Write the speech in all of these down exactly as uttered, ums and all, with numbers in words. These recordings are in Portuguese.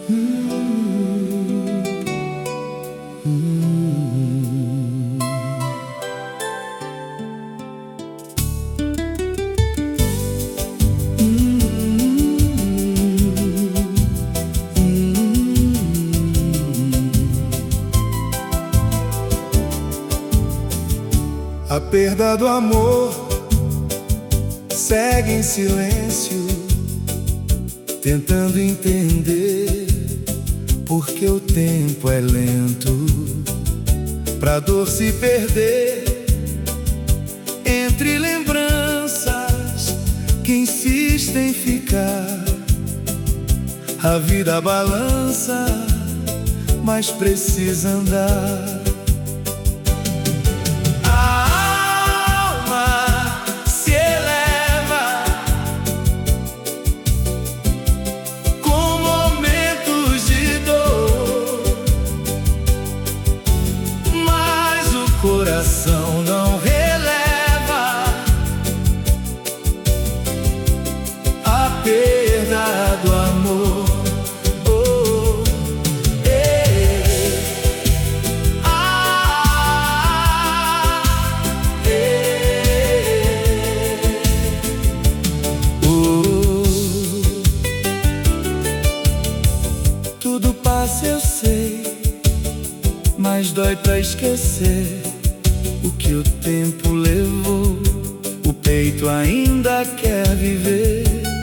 A perda do amor segue em silêncio, tentando entender porque o tempo é lento, pra dor se perder entre lembranças que insistem em ficar. A vida balança, mas precisa andar. Coração não releva a perda do amor. Oh, eh, ah, eh, oh. Tudo passa, eu sei, mas dói pra esquecer o que o tempo levou. O peito ainda quer viver,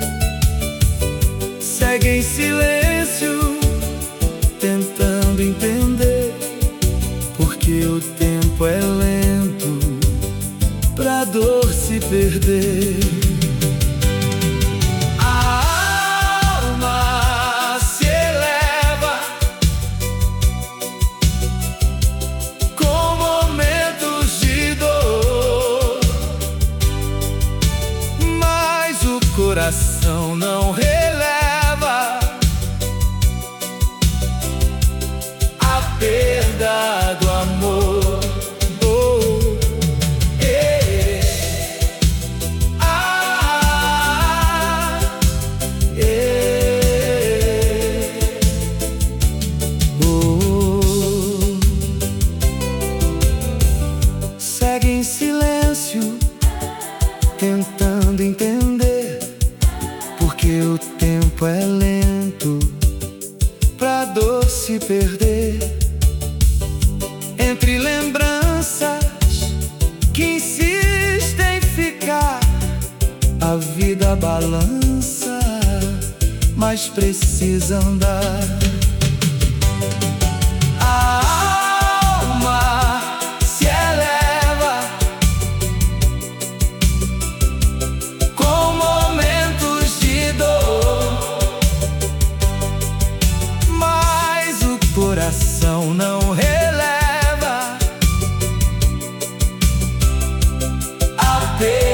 segue em silêncio, tentando entender porque o tempo é lento, pra dor se perder. Coração não releva a perda do amor. Oh, eh, ah, eh, oh. Segue em silêncio, tentando entender porque o tempo é lento, pra dor se perder entre lembranças que insistem em ficar. A vida balança, mas precisa andar. A alma se eleva com momentos de dor, mas o coração não releva a perda